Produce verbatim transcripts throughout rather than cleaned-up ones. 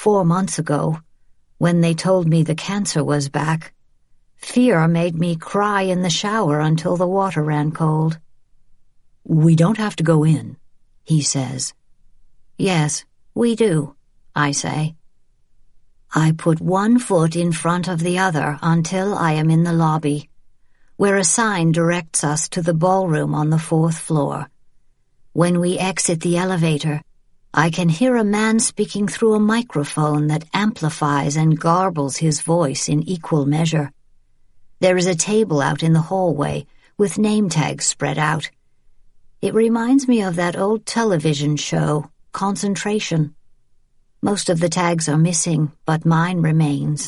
four months ago, when they told me the cancer was back, fear made me cry in the shower until the water ran cold. "We don't have to go in," he says. "Yes, we do," I say. I put one foot in front of the other until I am in the lobby, where a sign directs us to the ballroom on the fourth floor. When we exit the elevator, I can hear a man speaking through a microphone that amplifies and garbles his voice in equal measure. There is a table out in the hallway with name tags spread out. It reminds me of that old television show, Concentration. Most of the tags are missing, but mine remains.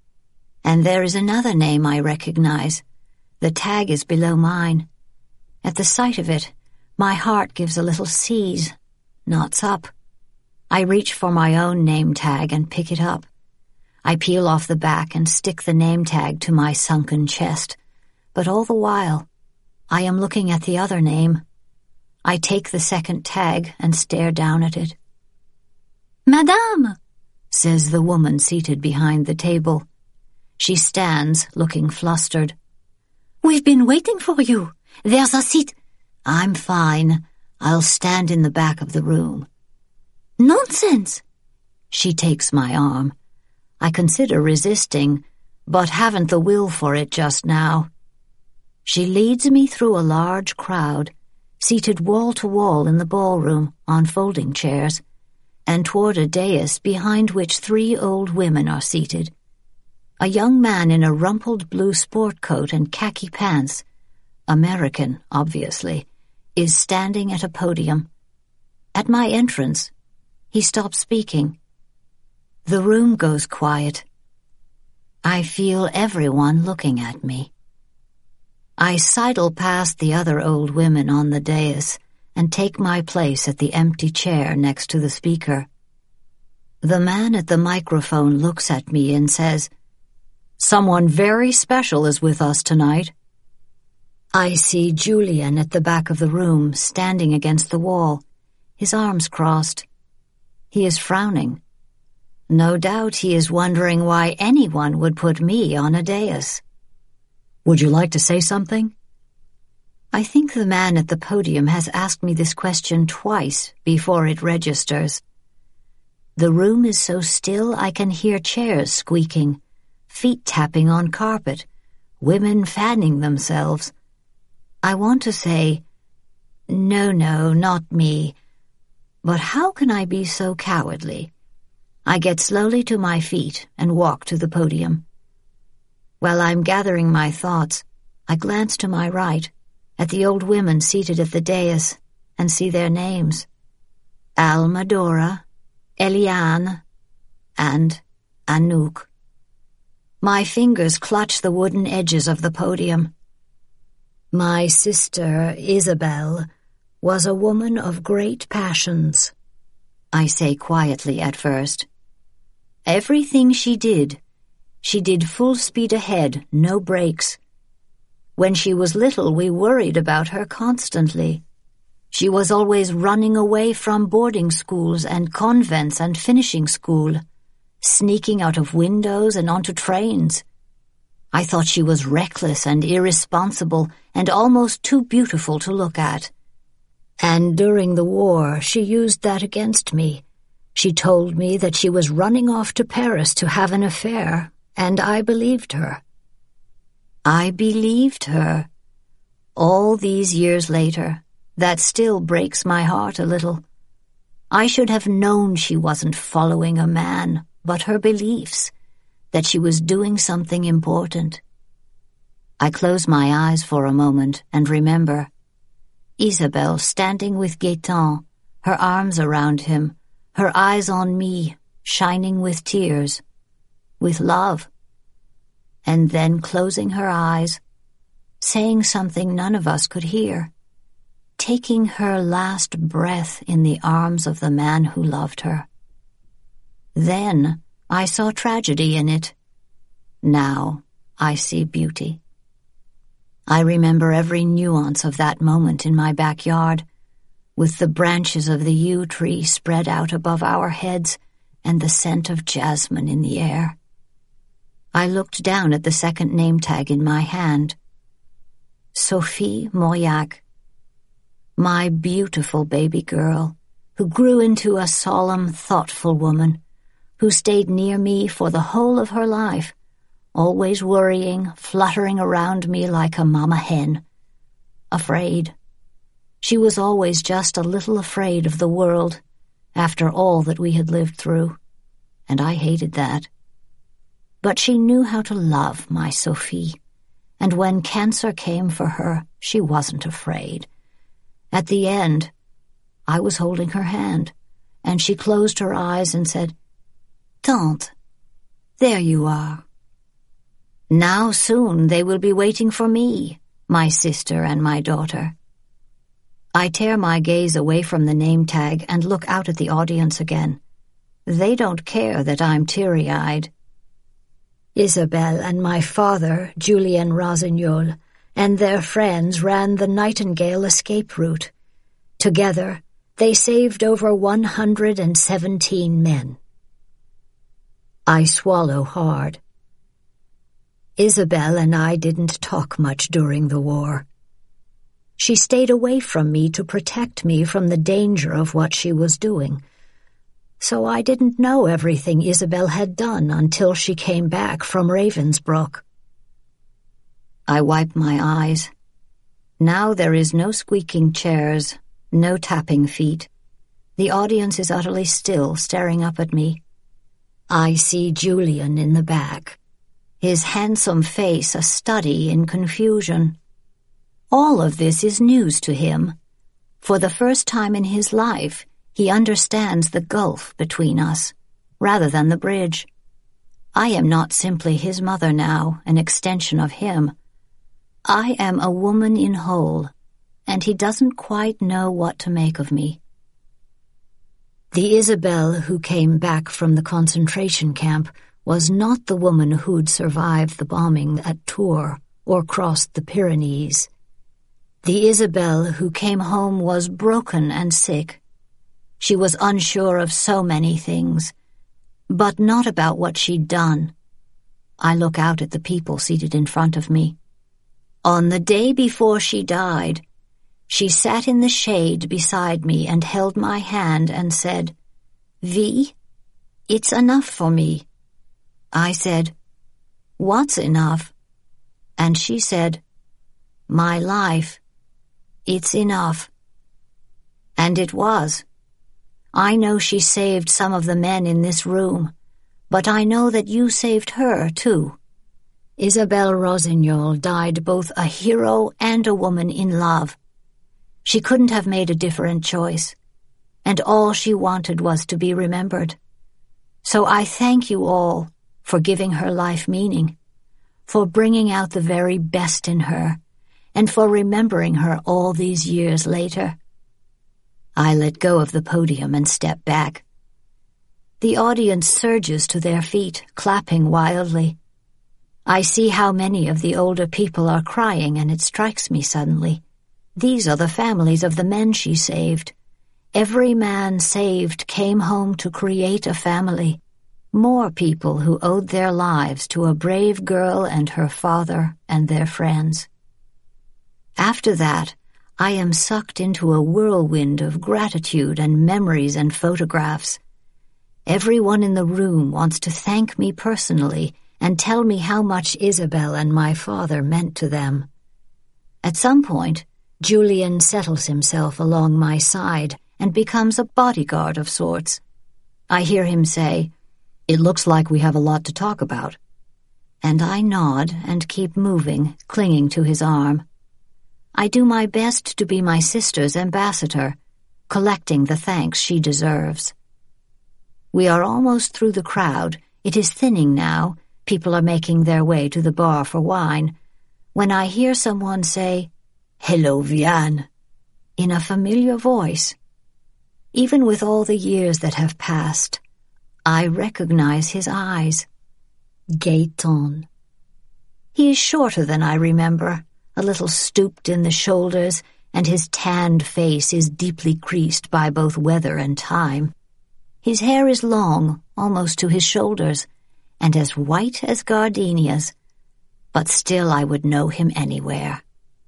And there is another name I recognize. The tag is below mine. At the sight of it, my heart gives a little seize, knots up. I reach for my own name tag and pick it up. I peel off the back and stick the name tag to my sunken chest, but all the while, I am looking at the other name. I take the second tag and stare down at it. "Madame," says the woman seated behind the table. She stands, looking flustered. "We've been waiting for you. There's a seat." "I'm fine. I'll stand in the back of the room." "Nonsense." She takes my arm. I consider resisting, but haven't the will for it just now. She leads me through a large crowd, seated wall to wall in the ballroom on folding chairs, and toward a dais behind which three old women are seated. A young man in a rumpled blue sport coat and khaki pants, American, obviously, is standing at a podium. At my entrance, he stops speaking. The room goes quiet. I feel everyone looking at me. I sidle past the other old women on the dais and take my place at the empty chair next to the speaker. The man at the microphone looks at me and says, "Someone very special is with us tonight." I see Julian at the back of the room, standing against the wall, his arms crossed. He is frowning. No doubt he is wondering why anyone would put me on a dais. "Would you like to say something?" I think the man at the podium has asked me this question twice before it registers. The room is so still I can hear chairs squeaking, feet tapping on carpet, women fanning themselves. I want to say, "No, no, not me," but how can I be so cowardly? I get slowly to my feet and walk to the podium. While I'm gathering my thoughts, I glance to my right, at the old women seated at the dais, and see their names. Almadora, Eliane, and Anouk. My fingers clutch the wooden edges of the podium. My sister, Isabel, was a woman of great passions, I say quietly at first. Everything she did, she did full speed ahead, no brakes. When she was little, we worried about her constantly. She was always running away from boarding schools and convents and finishing school, sneaking out of windows and onto trains. I thought she was reckless and irresponsible and almost too beautiful to look at. And during the war, she used that against me. She told me that she was running off to Paris to have an affair, and I believed her. I believed her. All these years later, that still breaks my heart a little. I should have known she wasn't following a man, but her beliefs, that she was doing something important. I close my eyes for a moment and remember Isabel standing with Gaëtan, her arms around him, her eyes on me, shining with tears, with love. And then closing her eyes, saying something none of us could hear, taking her last breath in the arms of the man who loved her. Then I saw tragedy in it. Now I see beauty. I remember every nuance of that moment in my backyard, with the branches of the yew tree spread out above our heads and the scent of jasmine in the air. I looked down at the second name tag in my hand. Sophie Mauriac. My beautiful baby girl, who grew into a solemn, thoughtful woman, who stayed near me for the whole of her life, always worrying, fluttering around me like a mama hen. Afraid. She was always just a little afraid of the world, after all that we had lived through, and I hated that. But she knew how to love, my Sophie, and when cancer came for her, she wasn't afraid. At the end, I was holding her hand, and she closed her eyes and said, "Tante, there you are." Now soon they will be waiting for me, my sister and my daughter. I tear my gaze away from the name tag and look out at the audience again. They don't care that I'm teary-eyed. Isabelle and my father, Julien Rossignol, and their friends ran the Nightingale escape route. Together, they saved over one hundred seventeen men. I swallow hard. Isabelle and I didn't talk much during the war. She stayed away from me to protect me from the danger of what she was doing. So I didn't know everything Isabelle had done until she came back from Ravensbrück. I wipe my eyes. Now there is no squeaking chairs, no tapping feet. The audience is utterly still, staring up at me. I see Julien in the back, his handsome face a study in confusion. All of this is news to him. For the first time in his life, he understands the gulf between us, rather than the bridge. I am not simply his mother now, an extension of him. I am a woman in whole, and he doesn't quite know what to make of me. The Isabelle who came back from the concentration camp was not the woman who'd survived the bombing at Tours or crossed the Pyrenees. The Isabelle who came home was broken and sick. She was unsure of so many things, but not about what she'd done. I look out at the people seated in front of me. On the day before she died, she sat in the shade beside me and held my hand and said, "Vi, it's enough for me." I said, "What's enough?" And she said, "My life. It's enough." And it was. I know she saved some of the men in this room, but I know that you saved her, too. Isabelle Rossignol died both a hero and a woman in love. She couldn't have made a different choice, and all she wanted was to be remembered. So I thank you all for giving her life meaning, for bringing out the very best in her, and for remembering her all these years later. I let go of the podium and step back. The audience surges to their feet, clapping wildly. I see how many of the older people are crying, and it strikes me suddenly. These are the families of the men she saved. Every man saved came home to create a family. More people who owed their lives to a brave girl and her father and their friends. After that, I am sucked into a whirlwind of gratitude and memories and photographs. Everyone in the room wants to thank me personally and tell me how much Isabelle and my father meant to them. At some point, Julien settles himself along my side and becomes a bodyguard of sorts. I hear him say, "It looks like we have a lot to talk about." And I nod and keep moving, clinging to his arm. I do my best to be my sister's ambassador, collecting the thanks she deserves. We are almost through the crowd. It is thinning now. People are making their way to the bar for wine, when I hear someone say, "Hello, Vian," in a familiar voice. Even with all the years that have passed, I recognize his eyes. Gaëtan. He is shorter than I remember, a little stooped in the shoulders, and his tanned face is deeply creased by both weather and time. His hair is long, almost to his shoulders, and as white as gardenias, but still I would know him anywhere.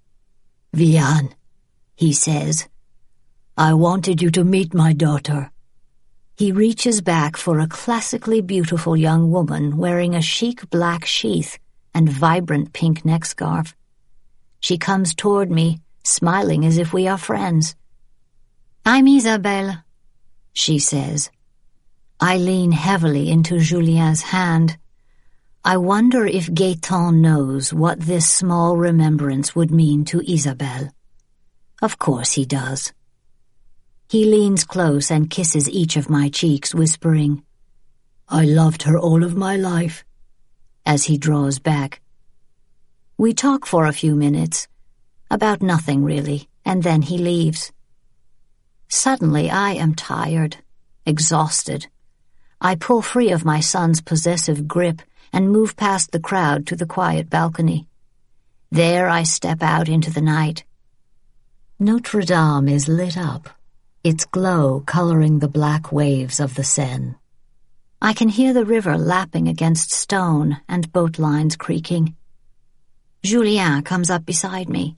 Vian, he says, I wanted you to meet my daughter. He reaches back for a classically beautiful young woman wearing a chic black sheath and vibrant pink neck scarf. She comes toward me, smiling as if we are friends. I'm Isabelle, she says. I lean heavily into Julien's hand. I wonder if Gaëtan knows what this small remembrance would mean to Isabelle. Of course he does. He leans close and kisses each of my cheeks, whispering, I loved her all of my life, as he draws back. We talk for a few minutes, about nothing really, and then he leaves. Suddenly I am tired, exhausted. I pull free of my son's possessive grip and move past the crowd to the quiet balcony. There I step out into the night. Notre Dame is lit up, its glow coloring the black waves of the Seine. I can hear the river lapping against stone and boat lines creaking. Julien comes up beside me.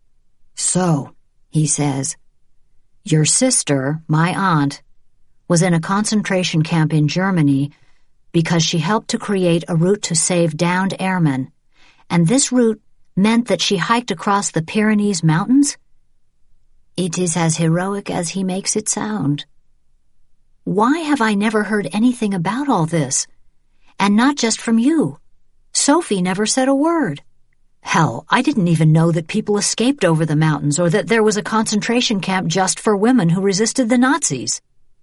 So, he says, your sister, my aunt, was in a concentration camp in Germany because she helped to create a route to save downed airmen, and this route meant that she hiked across the Pyrenees Mountains? It is as heroic as he makes it sound. Why have I never heard anything about all this? And not just from you. Sophie never said a word. Hell, I didn't even know that people escaped over the mountains or that there was a concentration camp just for women who resisted the Nazis.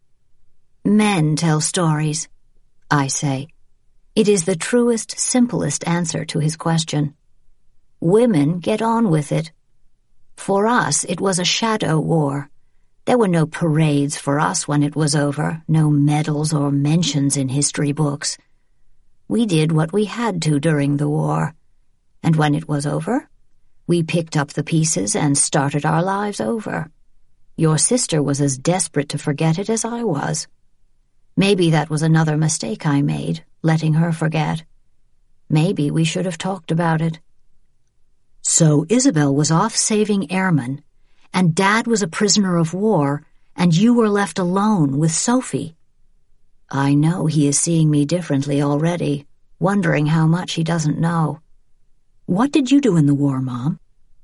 Men tell stories, I say. It is the truest, simplest answer to his question. Women get on with it. For us, it was a shadow war. There were no parades for us when it was over, no medals or mentions in history books. We did what we had to during the war. And when it was over, we picked up the pieces and started our lives over. Your sister was as desperate to forget it as I was. Maybe that was another mistake I made, letting her forget. Maybe we should have talked about it. So Isabelle was off saving airmen, and Dad was a prisoner of war, and you were left alone with Sophie. I know he is seeing me differently already, wondering how much he doesn't know. What did you do in the war, Mom?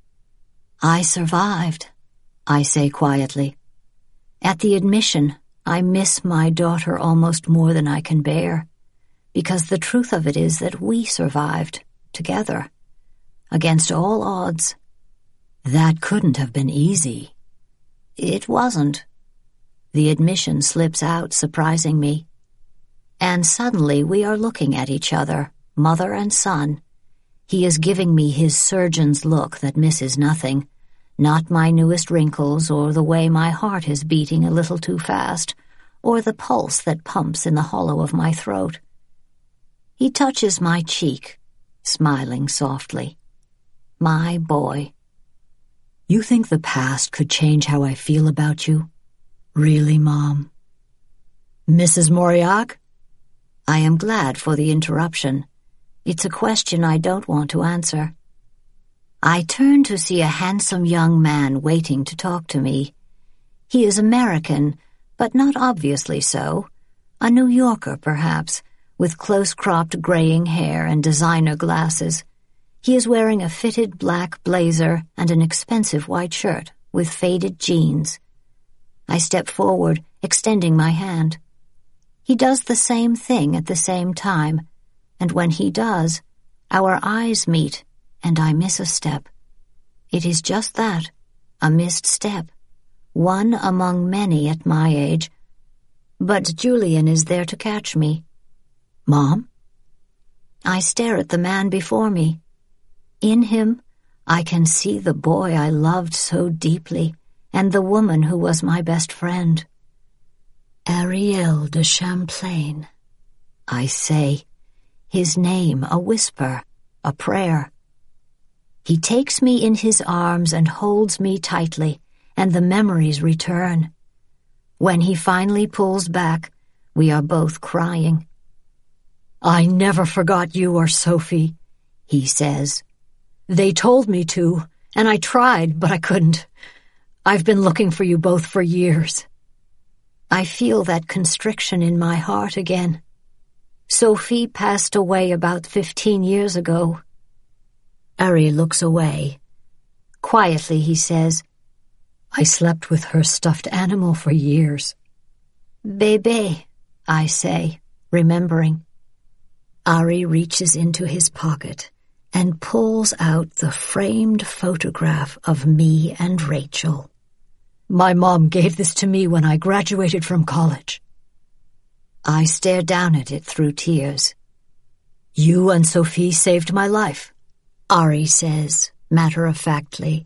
I survived, I say quietly. At the admission, I miss my daughter almost more than I can bear, because the truth of it is that we survived, together, against all odds. That couldn't have been easy. It wasn't. The admission slips out, surprising me. And suddenly we are looking at each other, mother and son. He is giving me his surgeon's look that misses nothing, not my newest wrinkles or the way my heart is beating a little too fast, or the pulse that pumps in the hollow of my throat. He touches my cheek, smiling softly. My boy. You think the past could change how I feel about you? Really, Mom? Missus Mauriac? I am glad for the interruption. It's a question I don't want to answer. I turn to see a handsome young man waiting to talk to me. He is American, but not obviously so. A New Yorker, perhaps, with close-cropped graying hair and designer glasses. He is wearing a fitted black blazer and an expensive white shirt with faded jeans. I step forward, extending my hand. He does the same thing at the same time, and when he does, our eyes meet, and I miss a step. It is just that, a missed step, one among many at my age. But Julian is there to catch me. Mom? I stare at the man before me. In him, I can see the boy I loved so deeply, and the woman who was my best friend. Ariel de Champlain, I say, his name a whisper, a prayer. He takes me in his arms and holds me tightly, and the memories return. When he finally pulls back, We are both crying. "I never forgot you or Sophie," he says. "They told me to, and I tried, but I couldn't. I've been looking for you both for years." I feel that constriction in my heart again. Sophie passed away about fifteen years ago. Ari looks away. Quietly, he says, "I slept with her stuffed animal for years." "Bébé," I say, remembering. Ari reaches into his pocket and pulls out the framed photograph of me and Rachel. "My mom gave this to me when I graduated from college." I stare down at it through tears. "You and Sophie saved my life," Ari says, matter-of-factly.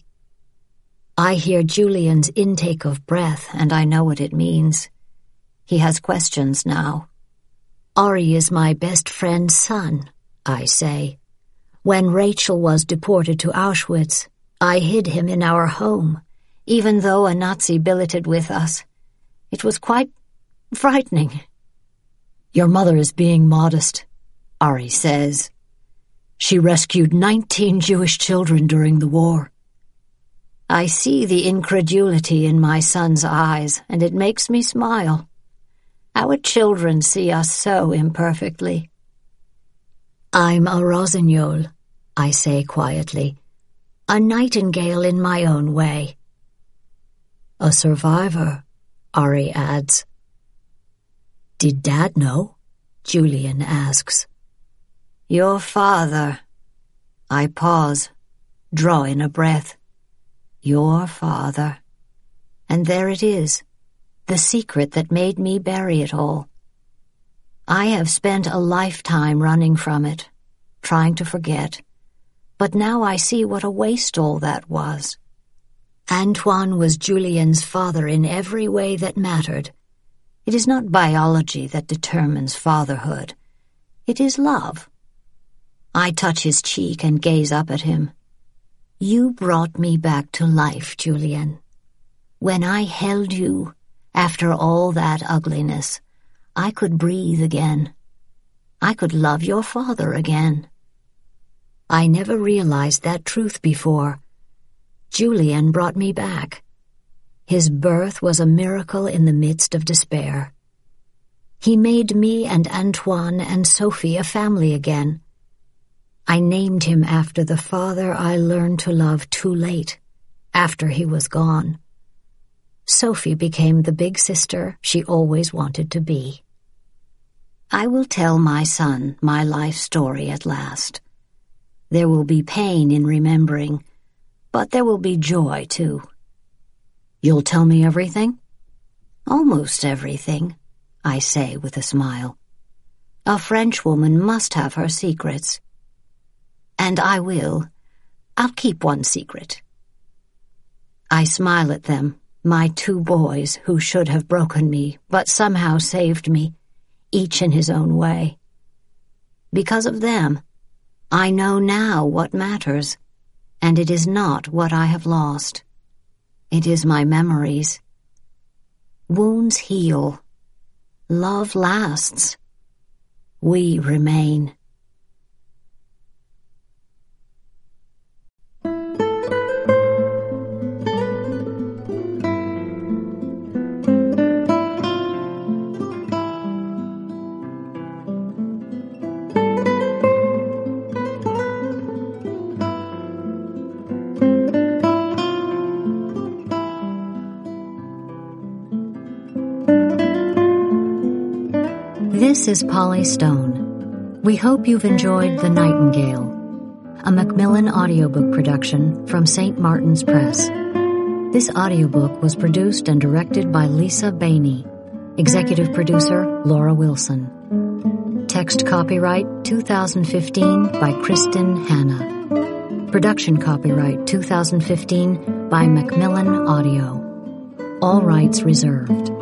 I hear Julian's intake of breath, and I know what it means. He has questions now. "Ari is my best friend's son," I say. "When Rachel was deported to Auschwitz, I hid him in our home, even though a Nazi billeted with us. It was quite frightening." "Your mother is being modest," Ari says. "She rescued nineteen Jewish children during the war." I see the incredulity in my son's eyes, and it makes me smile. Our children see us so imperfectly. "I'm a rossignol," I say quietly. "A nightingale in my own way." "A survivor," Ari adds. "Did Dad know?" Julian asks. "Your father." I pause, draw in a breath. Your father. And there it is, the secret that made me bury it all. I have spent a lifetime running from it, trying to forget, but now I see what a waste all that was. Antoine was Julian's father in every way that mattered. It is not biology that determines fatherhood. It is love. I touch his cheek and gaze up at him. You brought me back to life, Julian. When I held you, after all that ugliness, I could breathe again. I could love your father again. I never realized that truth before. Julian brought me back. His birth was a miracle in the midst of despair. He made me and Antoine and Sophie a family again. I named him after the father I learned to love too late, after he was gone. Sophie became the big sister she always wanted to be. I will tell my son my life story at last. There will be pain in remembering, but there will be joy, too. You'll tell me everything? Almost everything, I say with a smile. A Frenchwoman must have her secrets. And I will. I'll keep one secret. I smile at them, my two boys who should have broken me, but somehow saved me, each in his own way. Because of them, I know now what matters, and it is not what I have lost. It is my memories. Wounds heal. Love lasts. We remain. This is Polly Stone. We hope you've enjoyed The Nightingale, a Macmillan audiobook production from Saint Martin's Press. This audiobook was produced and directed by Lisa Bainey, executive producer Laura Wilson. Text copyright two thousand fifteen by Kristen Hanna. Production copyright two thousand fifteen by Macmillan Audio. All rights reserved.